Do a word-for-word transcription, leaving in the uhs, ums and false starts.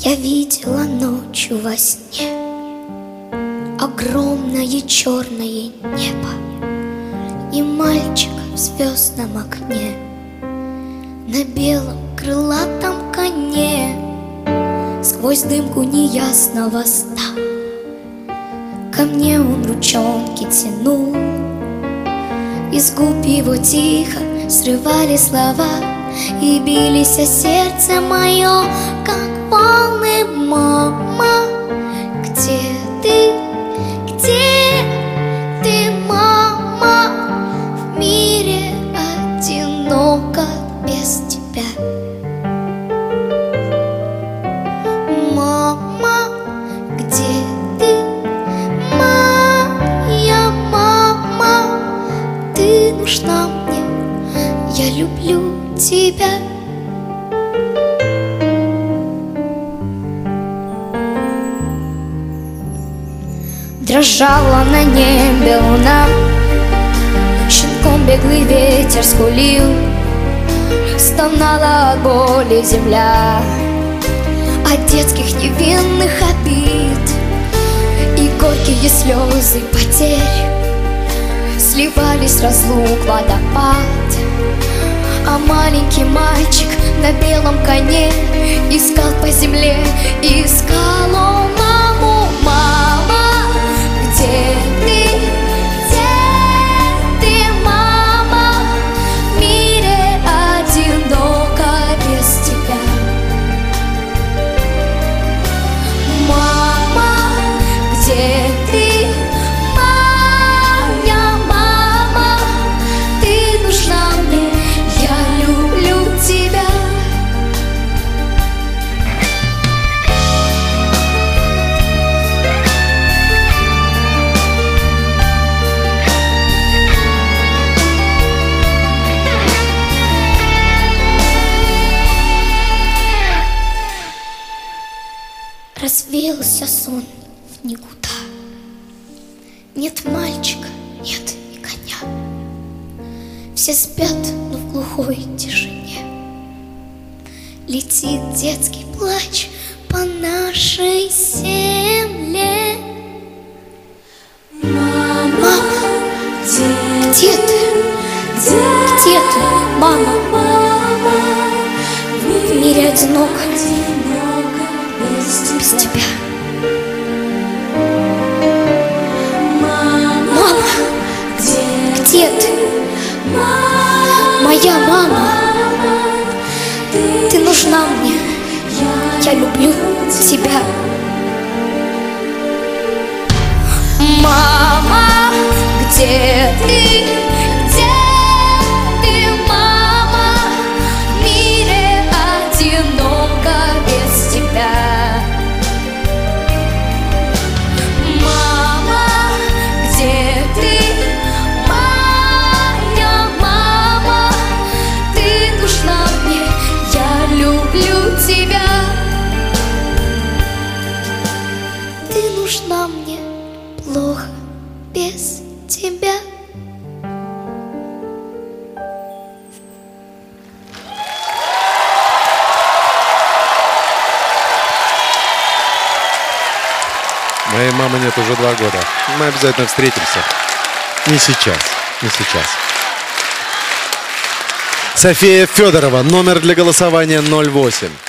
Я видела ночью во сне огромное черное небо и мальчика в звездном окне на белом крылатом коне. Сквозь дымку неясного сна ко мне он ручонки тянул, из губ его тихо срывали слова и бились о сердце мое, как волны. Мама, где ты, где ты, мама? В мире одиноко без тебя. Мама, где ты, моя мама? Ты нужна мне, я люблю тебя. Дрожала на небе луна, щенком беглый ветер скулил, стонала от боли земля, от детских невинных обид. И горькие слезы потерь сливались в разлук водопад. А маленький мальчик на белом коне искал по земле, искал он маму. Мама, где ты, где ты, мама? В мире одиноко без тебя. Мама, где ты, моя мама? Ты нужна мне, я люблю тебя. Развеялся сон в никуда. Нет мальчика, нет и коня. Все спят, но в глухой тишине летит детский плач по нашей земле. Мама, где, где ты? Где, где ты, мама? В мире одиноко без тебя. Мама, где, где ты? Моя мама, ты нужна мне, я люблю тебя. Мама, где ты? Где ты, мама? В мире одиноко без тебя. Ты нужна мне, плохо без тебя. Моей мамы нет уже два года. Мы обязательно встретимся. Не сейчас, не сейчас. София Федорова, номер для голосования ноль восемь.